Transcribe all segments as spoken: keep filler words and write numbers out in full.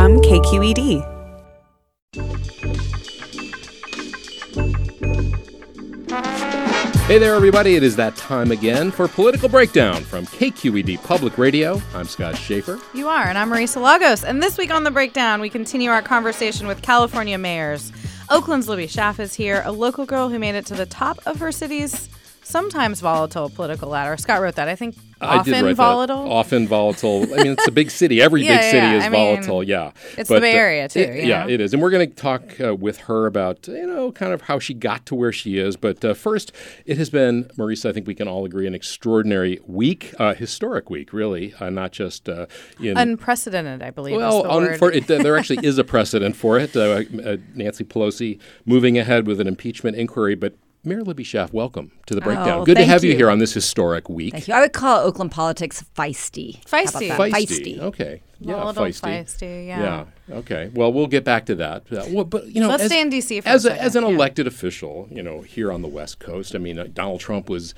from K Q E D. Hey there, everybody. It is that time again for Political Breakdown from K Q E D Public Radio. I'm Scott Schaefer. You are, and I'm Marisa Lagos. And this week on The Breakdown, we continue our conversation with California mayors. Oakland's Libby Schaaf is here, a local girl who made it to the top of her city's sometimes volatile political ladder. Scott wrote that. I think I often did write volatile. That. Often volatile. I mean, it's a big city. Every yeah, big city yeah. is I mean, volatile. Yeah, it's but, the Bay Area too. Uh, it, you yeah, know? it is. And we're going to talk uh, with her about you know kind of how she got to where she is. But uh, first, it has been, Marisa, I think we can all agree, an extraordinary week, uh, historic week, really, uh, not just uh, in unprecedented. I believe. Well, is the un- word. for it, uh, there actually is a precedent for it. Uh, uh, Nancy Pelosi moving ahead with an impeachment inquiry, but. Mayor Libby Schaaf, welcome to The Breakdown. Oh, Good to have you. you here on this historic week. Thank you. I would call Oakland politics feisty. Feisty. How about that? Feisty. Okay. Yeah, Volatile, feisty. feisty. Yeah. Yeah. Okay. Well, we'll get back to that. Uh, well, but you know, Let's as, stay in D C for as a a, second. as an yeah. elected official, you know, here on the West Coast. I mean, uh, Donald Trump was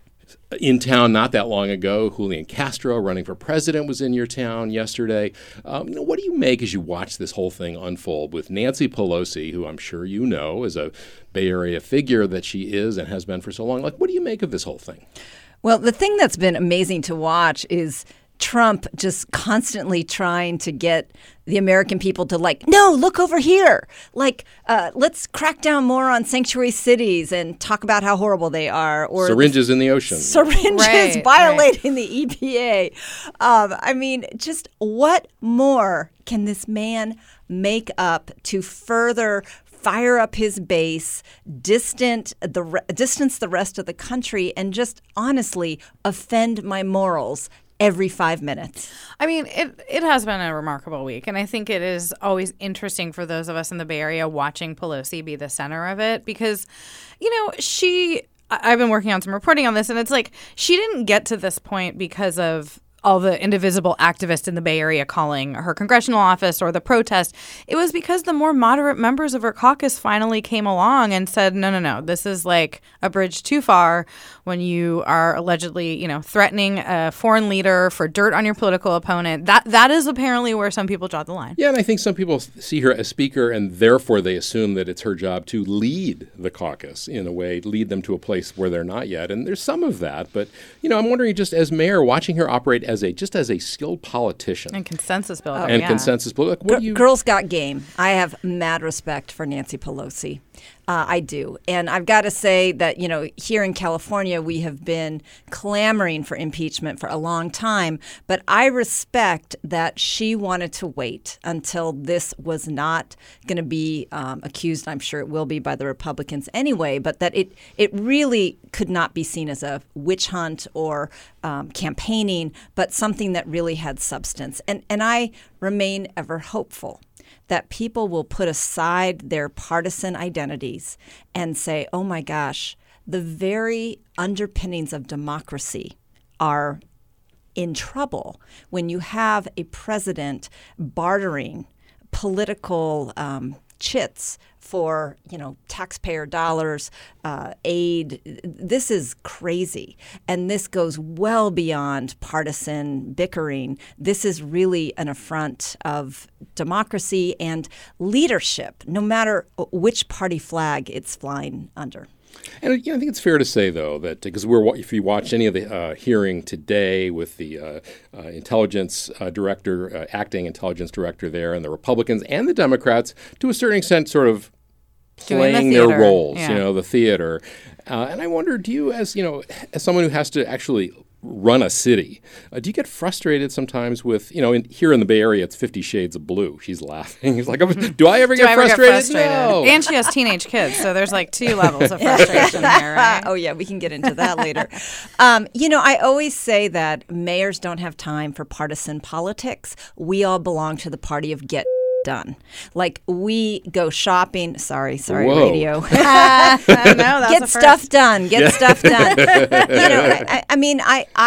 in town not that long ago. Julian Castro, running for president, was in your town yesterday. Um, you know, what do you make as you watch this whole thing unfold with Nancy Pelosi, who I'm sure you know is a Bay Area figure that she is and has been for so long? Like, what do you make of this whole thing? Well, the thing that's been amazing to watch is Trump just constantly trying to get the American people to like, no, look over here. Like, uh, let's crack down more on sanctuary cities and talk about how horrible they are. Or Syringes in the ocean. Syringes Right, violating the E P A. Um, I mean, just what more can this man make up to further fire up his base, distant the re- distance the rest of the country, and just honestly offend my morals every five minutes? I mean, it it has been a remarkable week, and I think it is always interesting for those of us in the Bay Area watching Pelosi be the center of it because, you know, she I- I've been working on some reporting on this, and it's like she didn't get to this point because of all the indivisible activists in the Bay Area calling her congressional office or the protest. It was because the more moderate members of her caucus finally came along and said, no, no, no, this is like a bridge too far when you are allegedly, you know, threatening a foreign leader for dirt on your political opponent. That That is apparently where some people draw the line. Yeah, and I think some people see her as speaker, and therefore they assume that it's her job to lead the caucus in a way, lead them to a place where they're not yet. And there's some of that. But, you know, I'm wondering just as mayor, watching her operate as a just as a skilled politician. And consensus building. and yeah. consensus building. Like, what G- do you... Girls got game. I have mad respect for Nancy Pelosi. Uh, I do. And I've got to say that, you know, here in California, we have been clamoring for impeachment for a long time. But I respect that she wanted to wait until this was not going to be um, accused. I'm sure it will be by the Republicans anyway, but that it, it really could not be seen as a witch hunt or um, campaigning, but something that really had substance. And, and I remain ever hopeful that people will put aside their partisan identities and say, oh my gosh, the very underpinnings of democracy are in trouble when you have a president bartering political um, chits for, you know, taxpayer dollars, uh, aid. This is crazy. And this goes well beyond partisan bickering. This is really an affront of democracy and leadership, no matter which party flag it's flying under. And you know, I think it's fair to say, though, that because we're if you watch any of the uh, hearing today with the uh, uh, intelligence uh, director, uh, acting intelligence director there, and the Republicans and the Democrats, to a certain extent, sort of playing the their theater. roles, Yeah. you know, the theater. Uh, and I wonder, do you, as you know, as someone who has to actually run a city, uh, do you get frustrated sometimes with, you know, in, here in the Bay Area, it's Fifty Shades of Blue. She's laughing. He's like, do I ever, Do get, I ever frustrated? get frustrated? No. And she has teenage kids, so there's like two levels of frustration here, right? Oh, yeah, we can get into that later. Um, you know, I always say that mayors don't have time for partisan politics. We all belong to the party of get done. Like, we go shopping. Sorry, sorry, Whoa. radio. no, that's Get a stuff first. done. Get stuff done. You know, I, I mean, I, I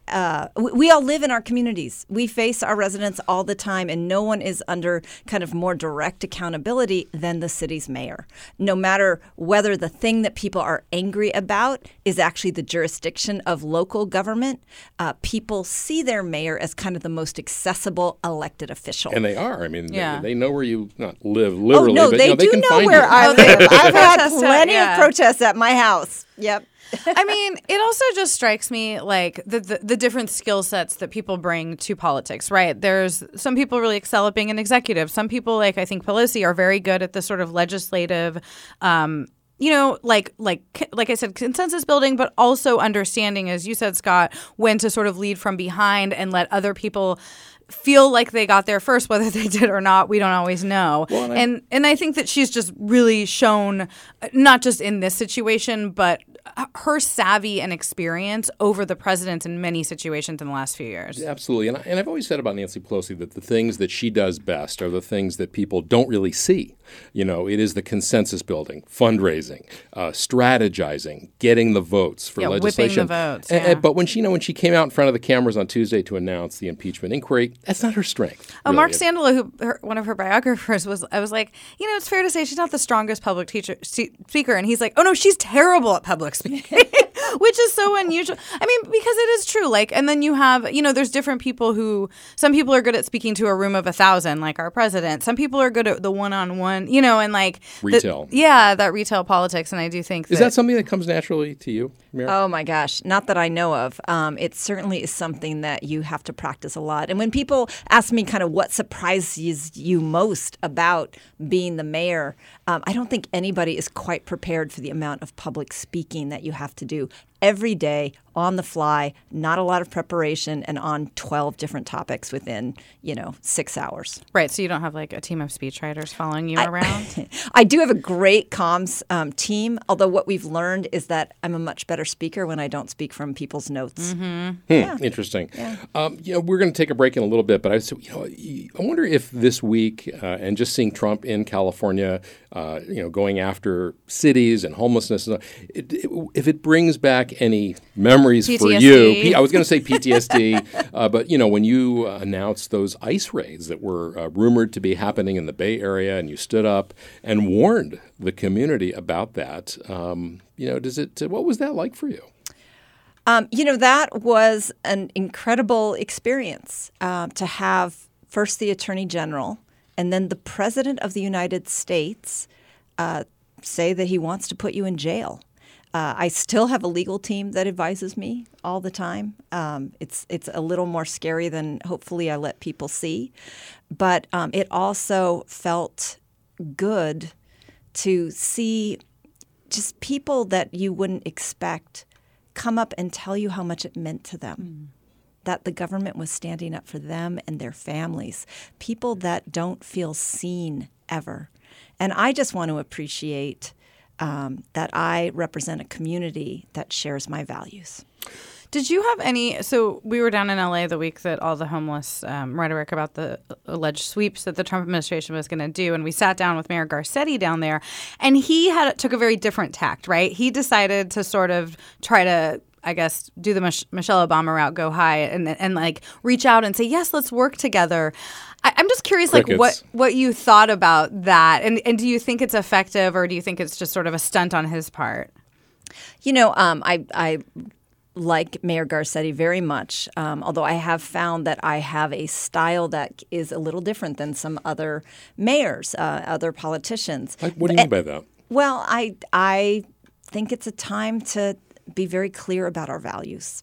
uh, we, we all live in our communities. We face our residents all the time, and no one is under kind of more direct accountability than the city's mayor. No matter whether the thing that people are angry about is actually the jurisdiction of local government, uh, people see their mayor as kind of the most accessible elected official. And they are. I mean, Yeah. they, they know where you not live literally, oh, no, but they you know, they do can know find where you. I live. I've had Protest, plenty yeah. of protests at my house. Yep. I mean, it also just strikes me like the, the, the different skill sets that people bring to politics, right? There's some people really excel at being an executive. Some people, like I think Pelosi, are very good at the sort of legislative, um, you know, like like like I said, consensus building, but also understanding, as you said, Scott, when to sort of lead from behind and let other people feel like they got there first, whether they did or not, we don't always know. Well, and I- and and I think that she's just really shown, not just in this situation, but her savvy and experience over the presidents in many situations in the last few years. Absolutely. And, I, and I've always said about Nancy Pelosi that the things that she does best are the things that people don't really see. You know, it is the consensus building, fundraising, uh, strategizing, getting the votes for Yeah, whipping legislation. the votes, And- yeah. and- but when she, you know, when she came out in front of the cameras on Tuesday to announce the impeachment inquiry, that's not her strength. Oh, really. Mark Sandalo, who her, one of her biographers was, I was like, you know, it's fair to say she's not the strongest public teacher se- speaker, and he's like, oh no, she's terrible at public speaking, which is so unusual. I mean, because it is true. Like, and then you have, you know, there's different people who, some people are good at speaking to a room of a thousand, like our president. Some people are good at the one-on-one, you know, and like the- Retail. yeah, that retail politics, and I do think Is that, that something that comes naturally to you, Mira? Oh my gosh, not that I know of. Um, it certainly is something that you have to practice a lot. And when people ask me kind of what surprises you most about being the mayor, um, I don't think anybody is quite prepared for the amount of public speaking that you have to do every day on the fly, not a lot of preparation, and on twelve different topics within, you know, six hours. right? So you don't have like a team of speechwriters following you around. I do have a great comms um, team, although what we've learned is that I'm a much better speaker when I don't speak from people's notes. Hmm, interesting. Um, you know, we're going to take a break in a little bit, but I, so, you know, I wonder if this week uh, and just seeing Trump in California, uh, you know, going after cities and homelessness, and it, it, if it brings back any memories P for T S D. you. P- I was going to say P T S D, uh, but you know, when you uh, announced those ICE raids that were uh, rumored to be happening in the Bay Area, and you stood up and warned the community about that, um, you know, does it? What was that like for you? Um, you know, that was an incredible experience uh, to have first the Attorney General and then the President of the United States uh, say that he wants to put you in jail. Uh, I still have a legal team that advises me all the time. Um, it's it's a little more scary than hopefully I let people see. But um, it also felt good to see just people that you wouldn't expect come up and tell you how much it meant to them. Mm. That the government was standing up for them and their families, people that don't feel seen ever. And I just want to appreciate um, that I represent a community that shares my values. Did you have any? So we were down in L A the week that all the homeless um, rhetoric about the alleged sweeps that the Trump administration was going to do, and we sat down with Mayor Garcetti down there, and he had took a very different tact. Right, he decided to sort of try to, I guess, do the Mich- Michelle Obama route, go high, and and like reach out and say, yes, let's work together. I, I'm just curious, Crickets. like what what you thought about that, and and do you think it's effective, or do you think it's just sort of a stunt on his part? You know, um, I I. like Mayor Garcetti very much, um, although I have found that I have a style that is a little different than some other mayors, uh, other politicians. Like, what do you mean by that? Well, I I think it's a time to be very clear about our values.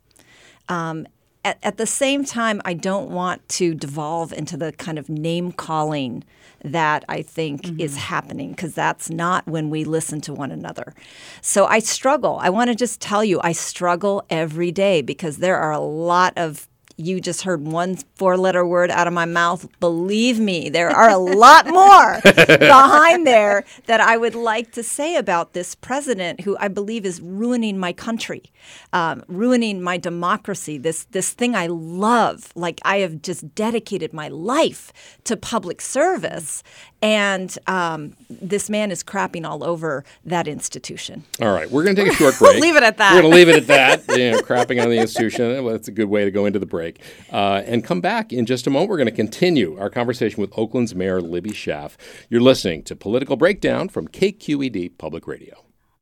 Um, at, at the same time, I don't want to devolve into the kind of name calling that I think mm-hmm. is happening, because that's not when we listen to one another. So I struggle. I want to just tell you, I struggle every day because there are a lot of you just heard one four-letter word out of my mouth. Believe me, there are a lot more behind there that I would like to say about this president who I believe is ruining my country, um, ruining my democracy, this, this thing I love. Like, I have just dedicated my life to public service, and um, this man is crapping all over that institution. All right, we're going to take a short break. Leave it at that. We're going to leave it at that, you know, crapping on the institution. Well, that's a good way to go into the break. Uh, and come back in just a moment. We're going to continue our conversation with Oakland's Mayor Libby Schaaf. You're listening to Political Breakdown from K Q E D Public Radio.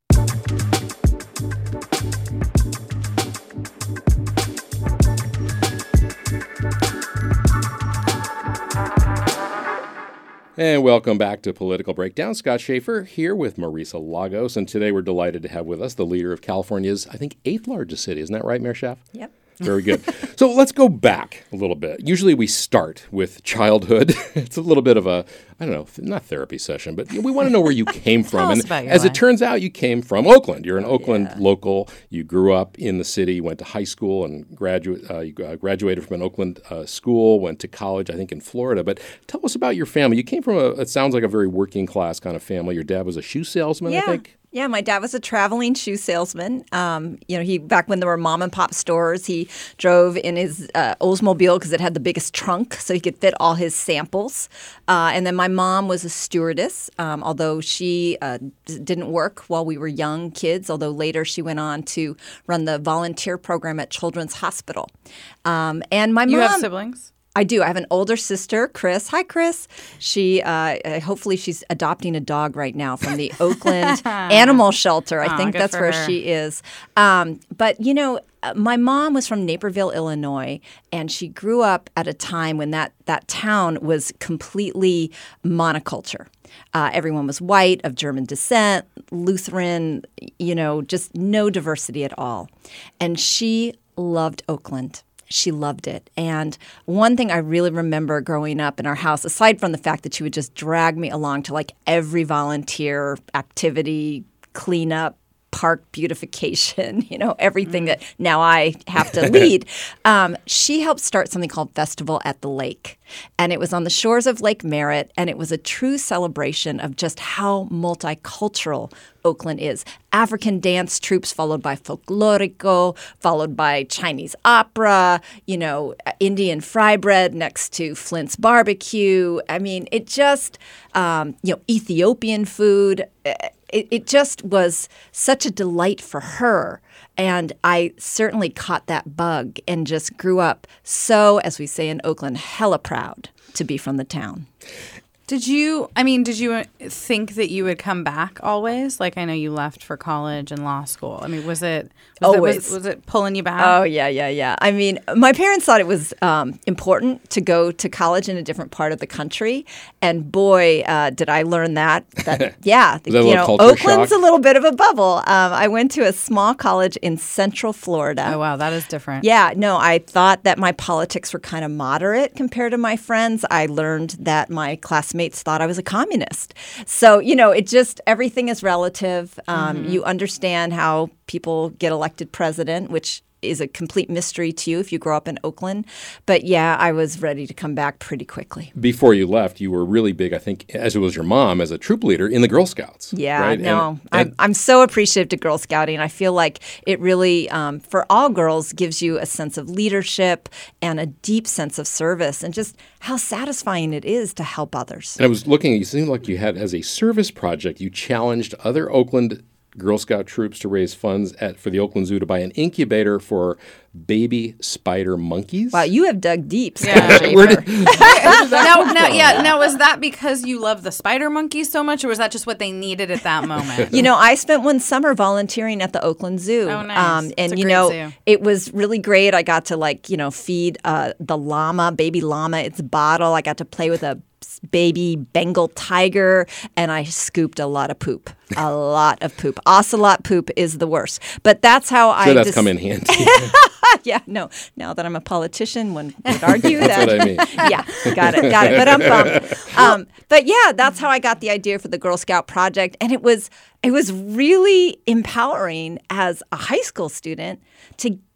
And welcome back to Political Breakdown. Scott Schaefer here with Marisa Lagos. And today we're delighted to have with us the leader of California's, I think, eighth largest city. Isn't that right, Mayor Schaaf? Yep. Very good. So let's go back a little bit. Usually we start with childhood. It's a little bit of a, I don't know, not therapy session, but we want to know where you came from. Tell us and about your as life. it turns out, you came from Oakland. You're an Oh, Oakland yeah. local. You grew up in the city. You went to high school and graduate. Uh, you uh, graduated from an Oakland uh, school. Went to college, I think, in Florida. But tell us about your family. You came from a. It sounds like a very working class kind of family. Your dad was a shoe salesman, I Yeah. think. Yeah, my dad was a traveling shoe salesman. Um, you know, he back when there were mom and pop stores, he drove in his uh, Oldsmobile because it had the biggest trunk, so he could fit all his samples. Uh, and then my mom was a stewardess, um, although she uh, d- didn't work while we were young kids. Although later she went on to run the volunteer program at Children's Hospital. Um, and my You mom. have siblings? I do. I have an older sister, Chris. Hi, Chris. She, uh, hopefully, she's adopting a dog right now from the Oakland Animal Shelter. I Aw, think good that's for where her. she is. Um, but you know, uh, my mom was from Naperville, Illinois, and she grew up at a time when that that town was completely monoculture. Uh, everyone was white, of German descent, Lutheran. You know, just no diversity at all. And she loved Oakland. She loved it. And one thing I really remember growing up in our house, aside from the fact that she would just drag me along to like every volunteer activity, cleanup, park beautification, you know, everything that now I have to lead. Um, she helped start something called Festival at the Lake. And it was on the shores of Lake Merritt, and it was a true celebration of just how multicultural Oakland is. African dance troupes followed by folklorico, followed by Chinese opera, you know, Indian fry bread next to Flint's barbecue. I mean, it just, um, you know, Ethiopian food. It, it just was such a delight for her. And I certainly caught that bug and just grew up so, as we say in Oakland, hella proud to be from the town. Did you, I mean, did you think that you would come back always? Like, I know you left for college and law school. I mean, was it was Always. It, was, was it pulling you back? Oh, yeah, yeah, yeah. I mean, my parents thought it was um, important to go to college in a different part of the country. And boy, uh, did I learn that. That yeah, Was that a you little know, culture Oakland's shock? a little bit of a bubble. Um, I went to a small college in Central Florida. Oh, wow, that is different. Yeah, no, I thought that my politics were kind of moderate compared to my friends. I learned that my classmates thought I was a communist. So, you know, it just, everything is relative. Um, Mm-hmm. You understand how people get elected president, which is a complete mystery to you if you grow up in Oakland. But yeah, I was ready to come back pretty quickly. Before you left, you were really big, I think, as it was your mom, as a troop leader in the Girl Scouts. Yeah, right? no, And- I'm, and- I'm so appreciative to Girl Scouting. I feel like it really, um, for all girls, gives you a sense of leadership and a deep sense of service and just how satisfying it is to help others. And I was looking, you seemed like you had, as a service project, you challenged other Oakland Girl Scout troops to raise funds at for the Oakland Zoo to buy an incubator for baby spider monkeys. Wow, you have dug deep, Scott Yeah. Schaefer. Where did, now, now, yeah, now was that because you love the spider monkeys so much, or was that just what they needed at that moment? You know, I spent one summer volunteering at the Oakland Zoo. Oh, nice. It's and, a you great know, zoo. it was really great. I got to, like, you know, feed uh, the llama, baby llama, its bottle. I got to play with a baby Bengal tiger, and I scooped a lot of poop. A lot of poop. Ocelot poop is the worst. But that's how I sure that's just- come in handy. Yeah, no. Now that I'm a politician, one would argue That's that. what I mean. Yeah, got it, got it. But um, um, um, but yeah, that's how I got the idea for the Girl Scout project, and it was it was really empowering as a high school student to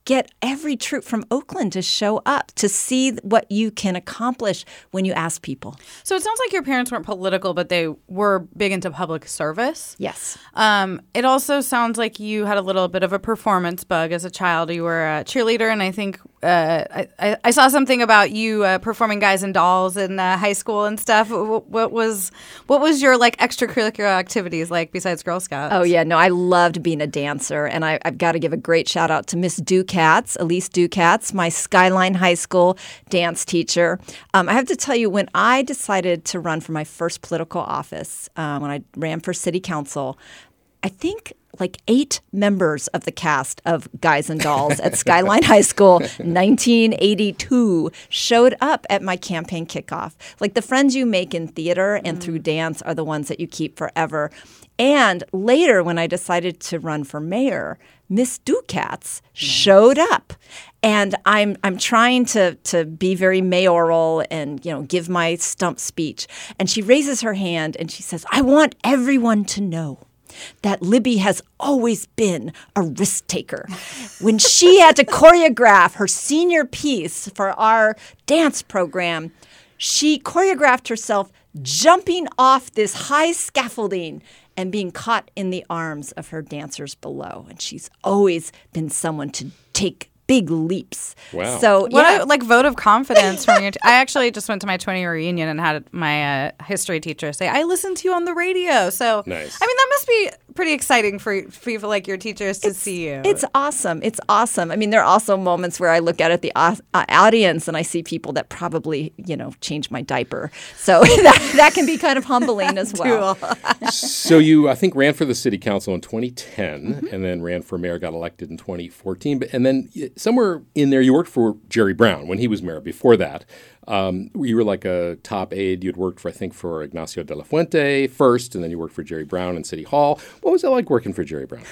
get every troop from Oakland to show up to see what you can accomplish when you ask people. So it sounds like your parents weren't political, but they were big into public service. Yes. Um, it also sounds like you had a little bit of a performance bug as a child. You were a cheerleader, and I think uh, I, I, I saw something about you uh, performing Guys and Dolls in uh, high school and stuff. What, what was what was your like extracurricular activities like besides Girl Scouts? Oh yeah, no, I loved being a dancer, and I, I've got to give a great shout out to Miss Ducats, Elise Ducats, my Skyline High School dance teacher. Um, I have to tell you, when I decided to run for my first political office, uh, when I ran for city council, I think like eight members of the cast of Guys and Dolls at Skyline High School, nineteen eighty-two, showed up at my campaign kickoff. Like the friends you make in theater and mm. through dance are the ones that you keep forever. And later, when I decided to run for mayor, Miss Ducats nice. showed up. And I'm I'm trying to to be very mayoral and, you know, give my stump speech. And she raises her hand and she says, "I want everyone to know that Libby has always been a risk taker." When she had to choreograph her senior piece for our dance program, she choreographed herself jumping off this high scaffolding and being caught in the arms of her dancers below. And she's always been someone to take big leaps. Wow. So, what yeah. a like vote of confidence from your t- I actually just went to my twenty-year reunion and had my uh, history teacher say, "I listened to you on the radio." So, nice. I mean, that must be pretty exciting for for people like your teachers to it's, see you. It's awesome. It's awesome. I mean, there are also moments where I look out at the uh, audience and I see people that probably, you know, change my diaper. So that, that can be kind of humbling as well. So you, I think, ran for the city council in twenty ten mm-hmm. and then ran for mayor, got elected in twenty fourteen. But, and then somewhere in there you worked for Jerry Brown when he was mayor. Before that, um, you were like a top aide. You'd worked for, I think, for Ignacio de la Fuente first, and then you worked for Jerry Brown in City Hall. What was it like working for Jerry Brown?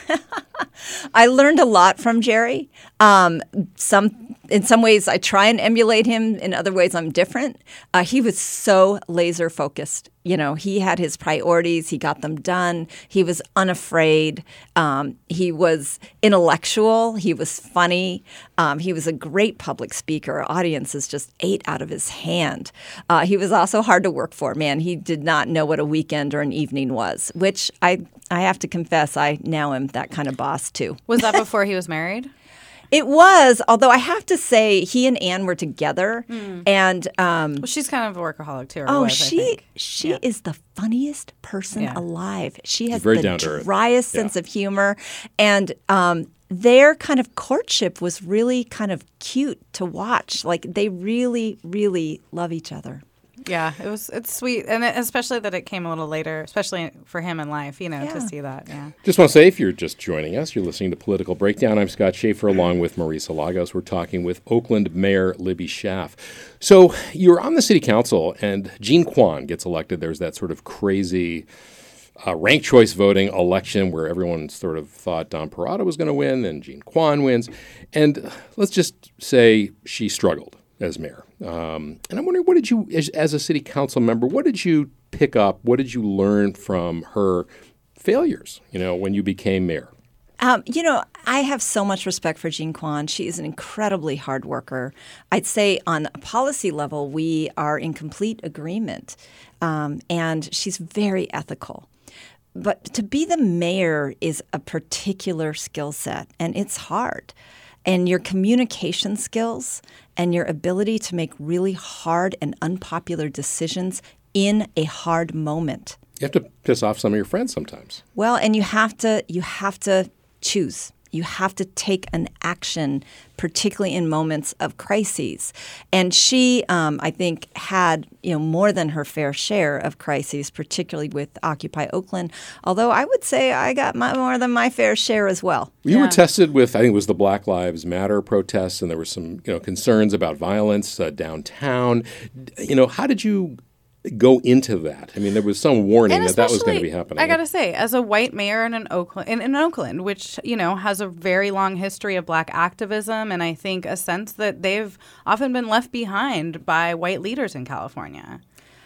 I learned a lot from Jerry. Um, some, in some ways, I try and emulate him. In other ways, I'm different. Uh, he was so laser focused. You know, he had his priorities. He got them done. He was unafraid. Um, he was intellectual. He was funny. Um, he was a great public speaker. Audiences just ate out of his hand. Uh, he was also hard to work for. Man, he did not know what a weekend or an evening was, which I, I have to confess, I now am that kind of boss too. Was that before he was married? It was, although I have to say he and Anne were together, mm. and um, well, she's kind of a workaholic too. Or oh, was, she I think. she yeah. is the funniest person yeah. alive. She has very the driest yeah. sense of humor, and um, their kind of courtship was really kind of cute to watch. Like they really, really love each other. Yeah, it was. It's sweet, and it, especially that it came a little later, especially for him in life. You know, yeah. to see that. Yeah. Just want to say, if you're just joining us, you're listening to Political Breakdown. I'm Scott Schaefer, along with Marisa Lagos. We're talking with Oakland Mayor Libby Schaaf. So you're on the city council, and Jean Quan gets elected. There's that sort of crazy uh, ranked choice voting election where everyone sort of thought Don Parada was going to win, then Jean Quan wins, and let's just say she struggled as mayor. Um, and I'm wondering, what did you, as, as a city council member, what did you pick up? What did you learn from her failures, you know, when you became mayor? Um, you know, I have so much respect for Jean Quan. She is an incredibly hard worker. I'd say on a policy level, we are in complete agreement. Um, and she's very ethical. But to be the mayor is a particular skill set, and it's hard. And your communication skills and your ability to make really hard and unpopular decisions in a hard moment. You have to piss off some of your friends sometimes. Well, and you have to you have to choose. You have to take an action, particularly in moments of crises. And she, um, I think, had you know more than her fair share of crises, particularly with Occupy Oakland. Although I would say I got my, more than my fair share as well. You yeah. were tested with, I think it was the Black Lives Matter protests, and there were some you know concerns about violence uh, downtown. You know, how did you go into that? I mean, there was some warning that that was going to be happening. I got to say, as a white mayor in an Oakland, in, in Oakland, which, you know, has a very long history of black activism, and I think a sense that they've often been left behind by white leaders in California.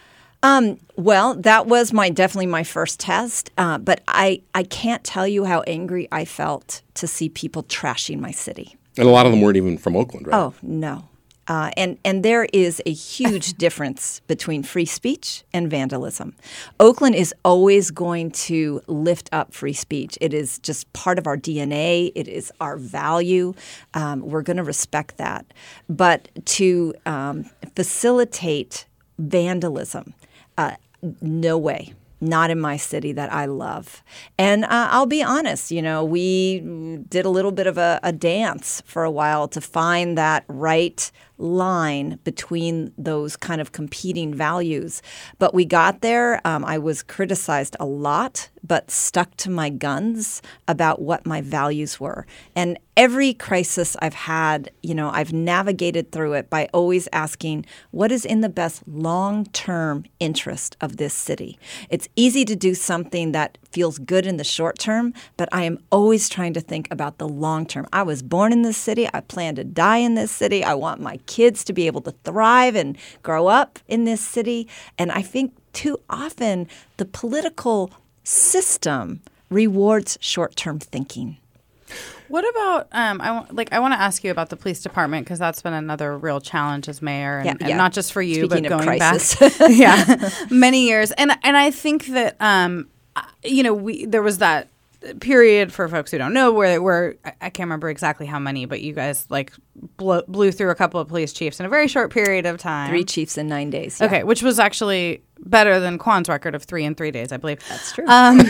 Um, well, that was my definitely my first test, uh, but I, I can't tell you how angry I felt to see people trashing my city. And a lot of them weren't even from Oakland, right? Oh, no. Uh, and, and there is a huge difference between free speech and vandalism. Oakland is always going to lift up free speech. It is just part of our D N A. It is our value. Um, we're going to respect that. But to um, facilitate vandalism, uh, no way. Not in my city that I love. And uh, I'll be honest, you know, we did a little bit of a, a dance for a while to find that right line between those kind of competing values. But we got there. Um, I was criticized a lot, but stuck to my guns about what my values were. And every crisis I've had, you know, I've navigated through it by always asking, what is in the best long-term interest of this city? It's easy to do something that feels good in the short term, but I am always trying to think about the long term. I was born in this city. I plan to die in this city. I want my kids to be able to thrive and grow up in this city. And I think too often the political system rewards short-term thinking. What about um, I want like I want to ask you about the police department because that's been another real challenge as mayor, and, Yeah, and yeah. not just for you, Speaking but of going crisis. back, yeah, many years. And and I think that um, you know, we there was that period for folks who don't know where where I I can't remember exactly how many, but you guys like blew, blew through a couple of police chiefs in a very short period of time. Three chiefs in nine days. Yeah. Okay, which was actually better than Kwan's record of three in three days, I believe. That's true. Um,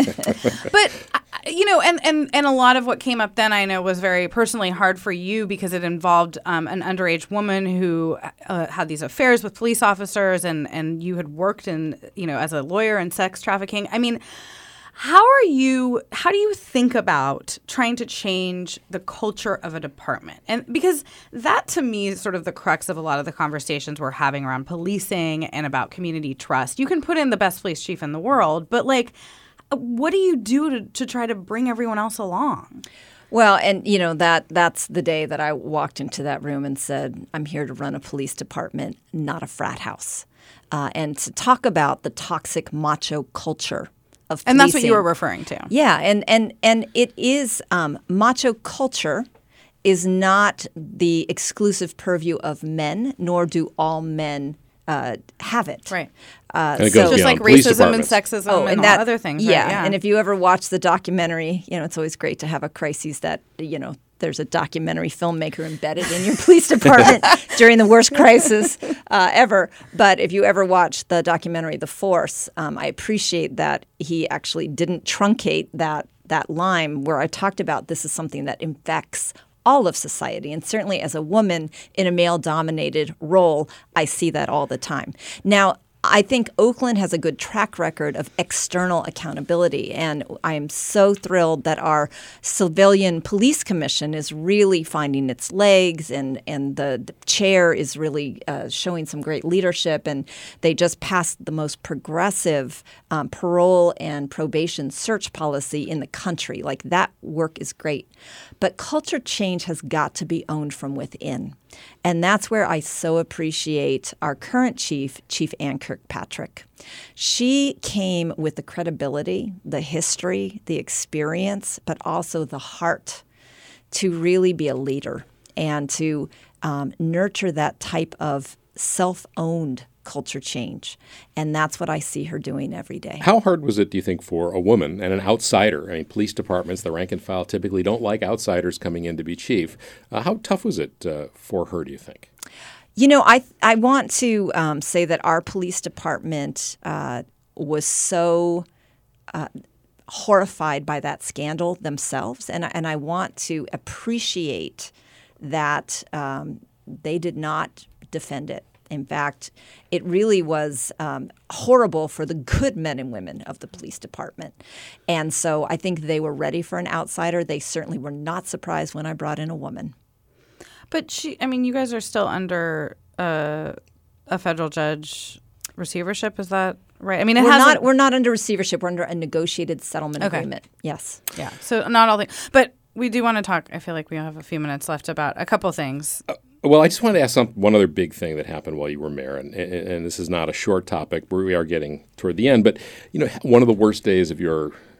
but uh, you know, and, and and a lot of what came up then, I know, was very personally hard for you because it involved um, an underage woman who uh, had these affairs with police officers, and and you had worked in, you know, as a lawyer in sex trafficking. I mean, how are you, how do you think about trying to change the culture of a department? And because that to me is sort of the crux of a lot of the conversations we're having around policing and about community trust. You can put in the best police chief in the world, but like, what do you do to, to try to bring everyone else along? Well, and you know, that that's the day that I walked into that room and said, I'm here to run a police department, not a frat house. Uh, and to talk about the toxic macho culture of policing. And that's what you were referring to. Yeah, and and and it is um, macho culture is not the exclusive purview of men, nor do all men uh, have it. Right. Uh, And it so, goes Just like beyond police racism and departments. sexism Oh, and, and all that other things. Yeah. Right? Yeah. And if you ever watch the documentary, you know, it's always great to have a crisis that, you know, there's a documentary filmmaker embedded in your police department during the worst crisis uh, ever. But if you ever watch the documentary The Force, um, I appreciate that he actually didn't truncate that that line where I talked about this is something that infects all of society. And certainly as a woman in a male-dominated role, I see that all the time. Now, I think Oakland has a good track record of external accountability, and I am so thrilled that our Civilian Police Commission is really finding its legs, and, and the, the chair is really uh, showing some great leadership, and they just passed the most progressive um, parole and probation search policy in the country. Like, that work is great. But culture change has got to be owned from within. And that's where I so appreciate our current chief, Chief Ann Kirkpatrick. She came with the credibility, the history, the experience, but also the heart to really be a leader and to um, nurture that type of self-owned culture change. And that's what I see her doing every day. How hard was it, do you think, for a woman and an outsider? I mean, police departments, the rank and file, typically don't like outsiders coming in to be chief. Uh, how tough was it uh, for her, do you think? You know, I I want to um, say that our police department uh, was so uh, horrified by that scandal themselves, and and I want to appreciate that um, they did not defend it. In fact, it really was um, horrible for the good men and women of the police department. And so I think they were ready for an outsider. They certainly were not surprised when I brought in a woman. But she, I mean, you guys are still under uh, a federal judge receivership. Is that right? I mean, it we're hasn't. not. We're not under receivership. We're under a negotiated settlement Okay. agreement. Yes. Yeah. So not all things, but we do want to talk. I feel like we have a few minutes left about a couple things. Uh, well, I just wanted to ask some, one other big thing that happened while you were mayor, and, and, and this is not a short topic, but we are getting toward the end. But, you know, one of the worst days of your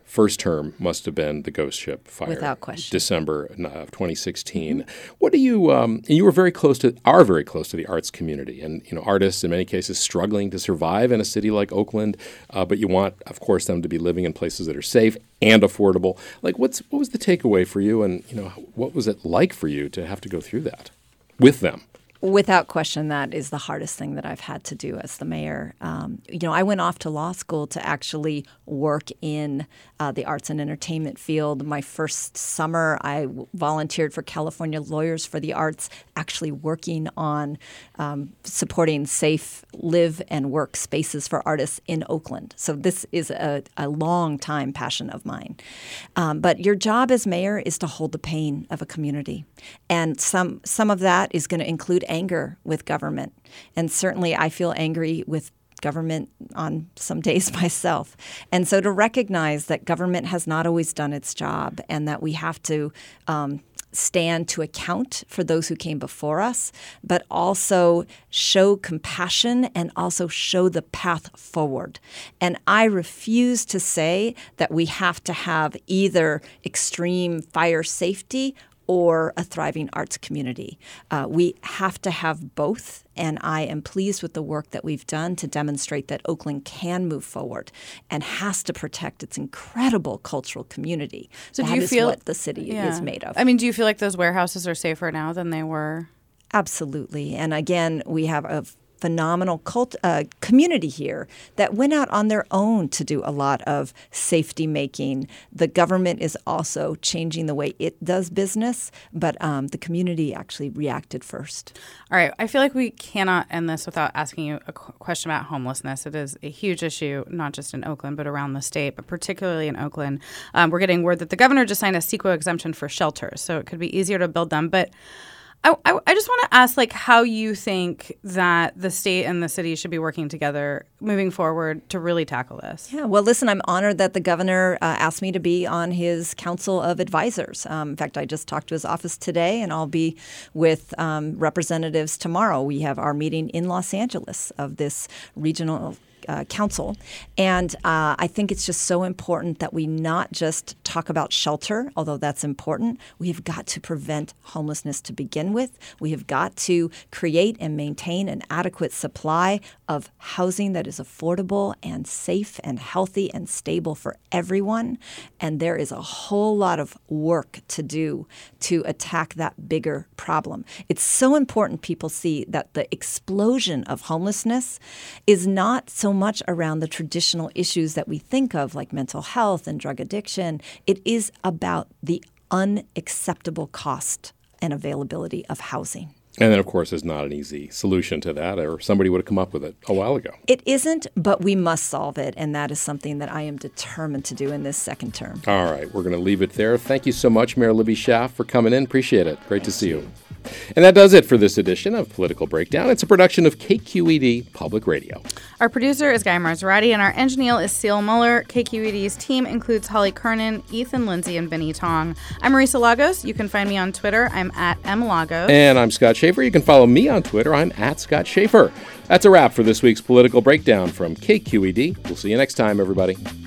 first term must have been the Ghost Ship fire. Without question. December of twenty sixteen. Mm-hmm. What do you, um, and you were very close to, are very close to the arts community, and, you know, artists in many cases struggling to survive in a city like Oakland, uh, but you want, of course, them to be living in places that are safe and affordable. Like, what's what was the takeaway for you, and, you know, what was it like for you to have to go through that with them? Without question, that is the hardest thing that I've had to do as the mayor. Um, you know, I went off to law school to actually work in uh, the arts and entertainment field. My first summer, I w- volunteered for California Lawyers for the Arts, actually working on um, supporting safe live and work spaces for artists in Oakland. So this is a, a long time passion of mine. Um, but your job as mayor is to hold the pain of a community. And some some of that is going to include anger with government. And certainly I feel angry with government on some days myself. And so to recognize that government has not always done its job and that we have to um, stand to account for those who came before us, but also show compassion and also show the path forward. And I refuse to say that we have to have either extreme fire safety or a thriving arts community. Uh, we have to have both, and I am pleased with the work that we've done to demonstrate that Oakland can move forward and has to protect its incredible cultural community. So that do you is feel, what the city yeah. is made of. I mean, do you feel like those warehouses are safer now than they were? Absolutely. And again, we have a phenomenal cult, uh, community here that went out on their own to do a lot of safety making. The government is also changing the way it does business, but um, the community actually reacted first. All right. I feel like we cannot end this without asking you a qu- question about homelessness. It is a huge issue, not just in Oakland, but around the state, but particularly in Oakland. Um, we're getting word that the governor just signed a CEQA exemption for shelters, so it could be easier to build them. But I, I, I just want to ask, like, how you think that the state and the city should be working together moving forward to really tackle this. Yeah, well, listen, I'm honored that the governor uh, asked me to be on his council of advisors. Um, in fact, I just talked to his office today, and I'll be with um, representatives tomorrow. We have our meeting in Los Angeles of this regional Uh, council. And uh, I think it's just so important that we not just talk about shelter, although that's important. We have got to prevent homelessness to begin with. We have got to create and maintain an adequate supply of housing that is affordable and safe and healthy and stable for everyone. And there is a whole lot of work to do to attack that bigger problem. It's so important people see that the explosion of homelessness is not so much around the traditional issues that we think of, like mental health and drug addiction. It is about the unacceptable cost and availability of housing. And then, of course, there's not an easy solution to that, or somebody would have come up with it a while ago. It isn't, but we must solve it, and that is something that I am determined to do in this second term. All right, we're going to leave it there. Thank you so much, Mayor Libby Schaaf, for coming in. Appreciate it. Great to see you. And that does it for this edition of Political Breakdown. It's a production of K Q E D Public Radio. Our producer is Guy Marzorati, and our engineer is Seal Muller. K Q E D's team includes Holly Kernan, Ethan Lindsay, and Vinny Tong. I'm Marisa Lagos. You can find me on Twitter. I'm at mlagos. And I'm Scott Schaefer. You can follow me on Twitter. I'm at Scott Schaefer. That's a wrap for this week's Political Breakdown from K Q E D. We'll see you next time, everybody.